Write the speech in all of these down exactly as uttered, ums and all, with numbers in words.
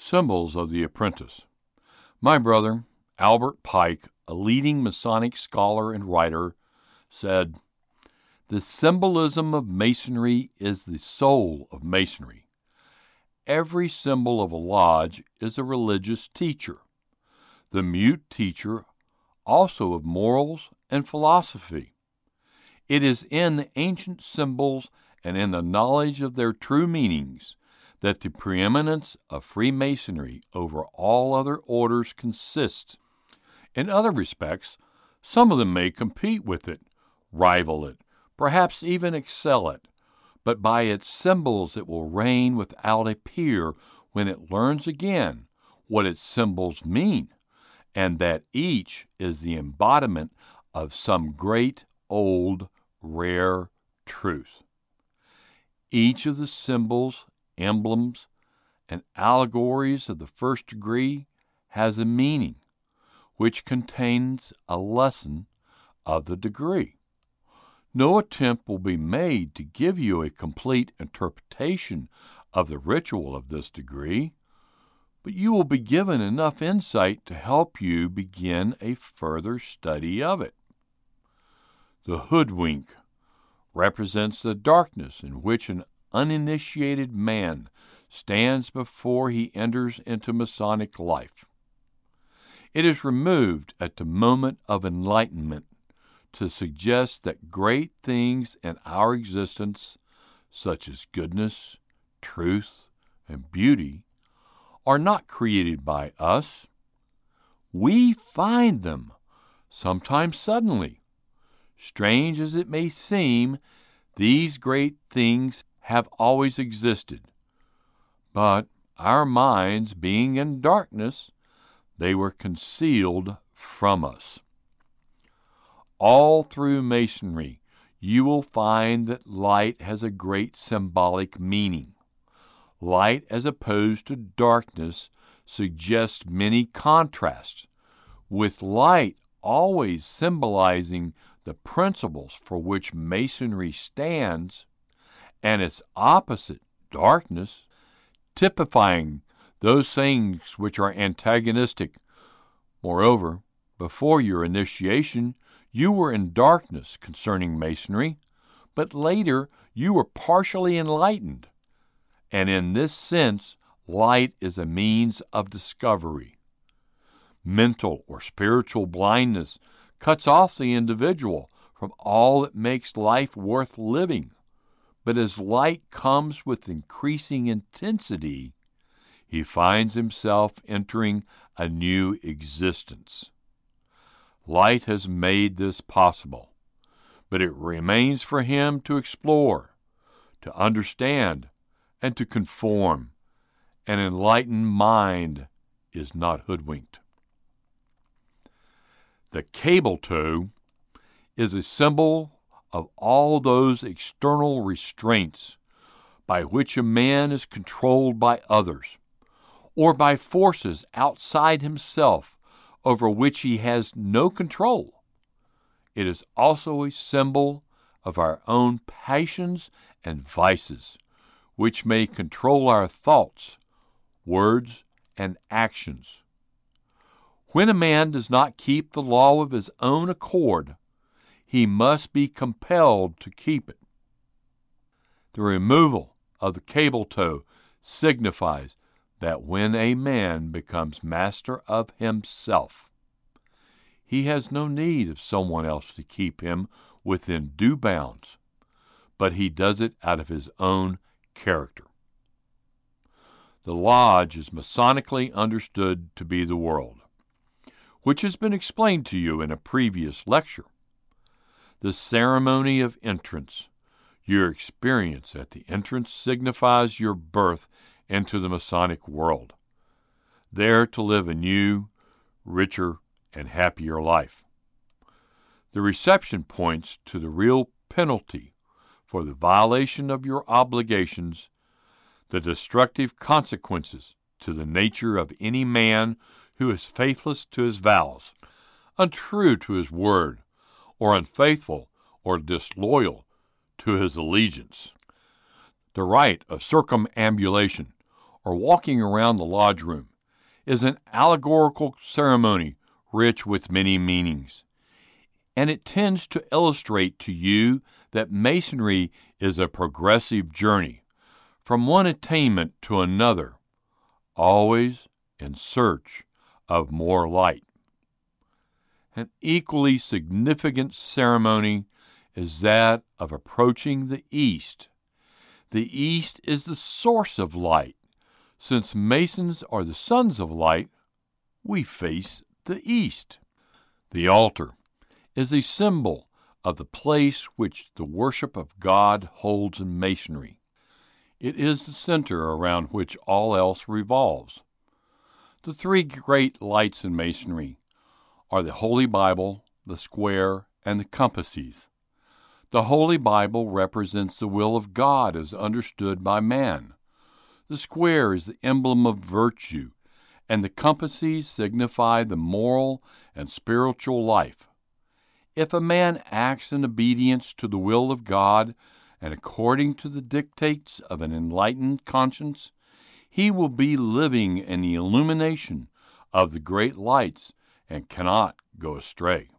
Symbols of the Apprentice. My brother, Albert Pike, a leading Masonic scholar and writer, said, "The symbolism of Masonry is the soul of Masonry. Every symbol of a lodge is a religious teacher, the mute teacher also of morals and philosophy. It is in the ancient symbols and in the knowledge of their true meanings that the preeminence of Freemasonry over all other orders consists. In other respects, some of them may compete with it, rival it, perhaps even excel it, but by its symbols it will reign without a peer when it learns again what its symbols mean, and that each is the embodiment of some great, old, rare truth. Each of the symbols, emblems, and allegories of the first degree has a meaning, which contains a lesson of the degree. No attempt will be made to give you a complete interpretation of the ritual of this degree, but you will be given enough insight to help you begin a further study of it. The hoodwink represents the darkness in which an uninitiated man stands before he enters into Masonic life. It is removed at the moment of enlightenment to suggest that great things in our existence, such as goodness, truth, and beauty, are not created by us. We find them, sometimes suddenly. Strange as it may seem, these great things have always existed, but our minds being in darkness, they were concealed from us. All through Masonry, you will find that light has a great symbolic meaning. Light, as opposed to darkness, suggests many contrasts, with light always symbolizing the principles for which Masonry stands, and its opposite, darkness, typifying those things which are antagonistic. Moreover, before your initiation, you were in darkness concerning Masonry, but later you were partially enlightened, and in this sense, light is a means of discovery. Mental or spiritual blindness cuts off the individual from all that makes life worth living. But as light comes with increasing intensity, he finds himself entering a new existence. Light has made this possible, but it remains for him to explore, to understand, and to conform. An enlightened mind is not hoodwinked. The cable tow is a symbol of all those external restraints by which a man is controlled by others, or by forces outside himself over which he has no control. It is also a symbol of our own passions and vices, which may control our thoughts, words, and actions. When a man does not keep the law of his own accord, he must be compelled to keep it. The removal of the cable tow signifies that when a man becomes master of himself, he has no need of someone else to keep him within due bounds, but he does it out of his own character. The lodge is Masonically understood to be the world, which has been explained to you in a previous lecture. The ceremony of entrance, your experience at the entrance, signifies your birth into the Masonic world, there to live a new, richer, and happier life. The reception points to the real penalty for the violation of your obligations, the destructive consequences to the nature of any man who is faithless to his vows, untrue to his word, or unfaithful or disloyal to his allegiance. The right of circumambulation, or walking around the lodge room, is an allegorical ceremony rich with many meanings, and it tends to illustrate to you that Masonry is a progressive journey from one attainment to another, always in search of more light. An equally significant ceremony is that of approaching the East. The East is the source of light. Since Masons are the sons of light, we face the East. The altar is a symbol of the place which the worship of God holds in Masonry. It is the center around which all else revolves. The three great lights in Masonry are the Holy Bible, the square, and the compasses. The Holy Bible represents the will of God as understood by man. The square is the emblem of virtue, and the compasses signify the moral and spiritual life. If a man acts in obedience to the will of God and according to the dictates of an enlightened conscience, he will be living in the illumination of the great lights and cannot go astray.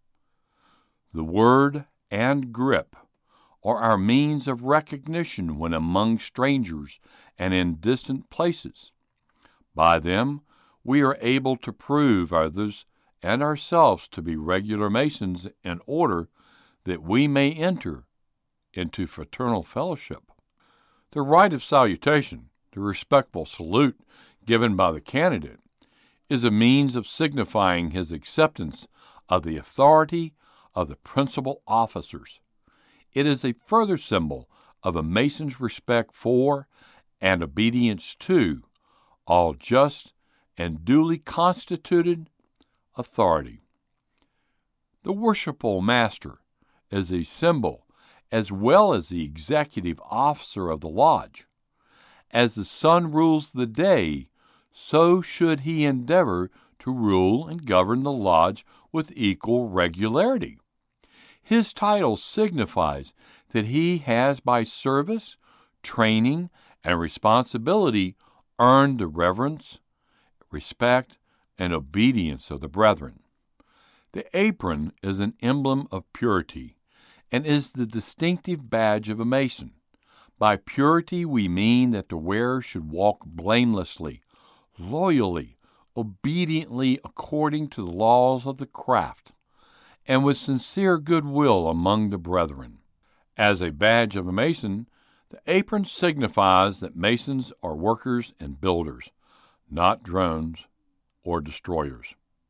The word and grip are our means of recognition when among strangers and in distant places. By them, we are able to prove others and ourselves to be regular Masons in order that we may enter into fraternal fellowship. The rite of salutation, the respectful salute given by the candidate, is a means of signifying his acceptance of the authority of the principal officers. It is a further symbol of a Mason's respect for and obedience to all just and duly constituted authority. The worshipful master is a symbol as well as the executive officer of the lodge. As the sun rules the day, so should he endeavor to rule and govern the lodge with equal regularity. His title signifies that he has by service, training, and responsibility earned the reverence, respect, and obedience of the brethren. The apron is an emblem of purity and is the distinctive badge of a Mason. By purity we mean that the wearer should walk blamelessly, loyally, obediently according to the laws of the craft, and with sincere goodwill among the brethren. As a badge of a Mason, the apron signifies that Masons are workers and builders, not drones or destroyers.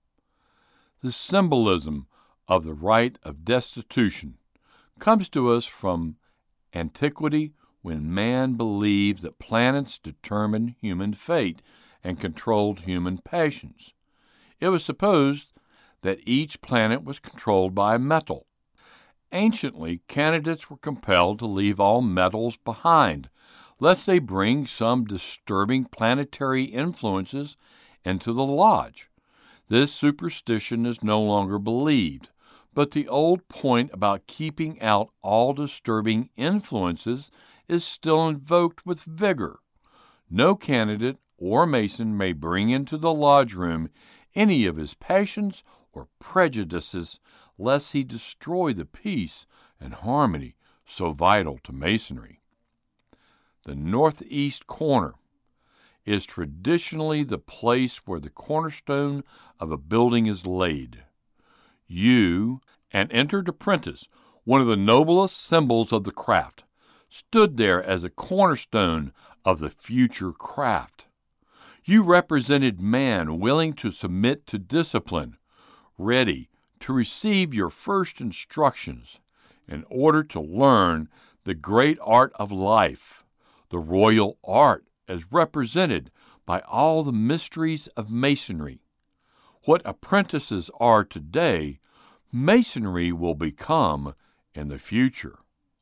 The symbolism of the rite of destitution comes to us from antiquity, when man believed that planets determined human fate and controlled human passions. It was supposed that each planet was controlled by a metal. Anciently, candidates were compelled to leave all metals behind, lest they bring some disturbing planetary influences into the lodge. This superstition is no longer believed, but the old point about keeping out all disturbing influences is still invoked with vigor. No candidate or Mason may bring into the lodge room any of his passions or prejudices, lest he destroy the peace and harmony so vital to Masonry. The northeast corner is traditionally the place where the cornerstone of a building is laid. You, an entered apprentice, one of the noblest symbols of the craft, stood there as a cornerstone of the future craft. You represented man willing to submit to discipline, ready to receive your first instructions in order to learn the great art of life, the royal art as represented by all the mysteries of Masonry. What apprentices are today, Masonry will become in the future.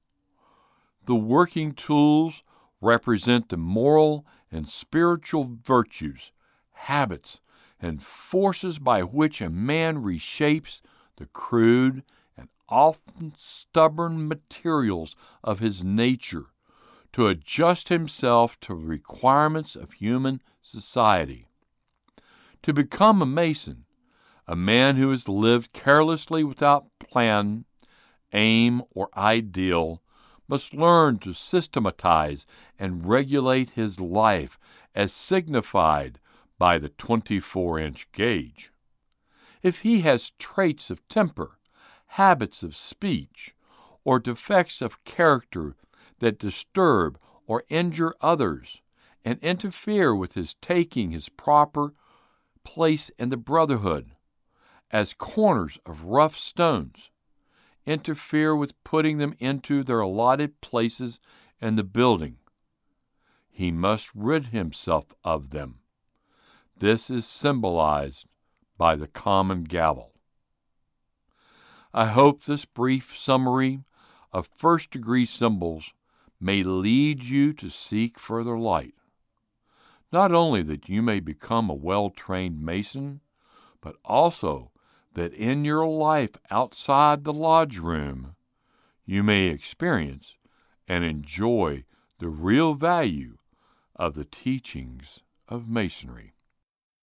The working tools represent the moral and spiritual virtues, habits, and forces by which a man reshapes the crude and often stubborn materials of his nature to adjust himself to the requirements of human society. To become a Mason, a man who has lived carelessly without plan, aim, or ideal, must learn to systematize and regulate his life as signified by the twenty-four inch gauge. If he has traits of temper, habits of speech, or defects of character that disturb or injure others and interfere with his taking his proper place in the brotherhood, as corners of rough stones, interfere with putting them into their allotted places in the building, he must rid himself of them. This is symbolized by the common gavel. I hope this brief summary of first-degree symbols may lead you to seek further light, not only that you may become a well-trained Mason, but also that in your life outside the lodge room you may experience and enjoy the real value of the teachings of Masonry.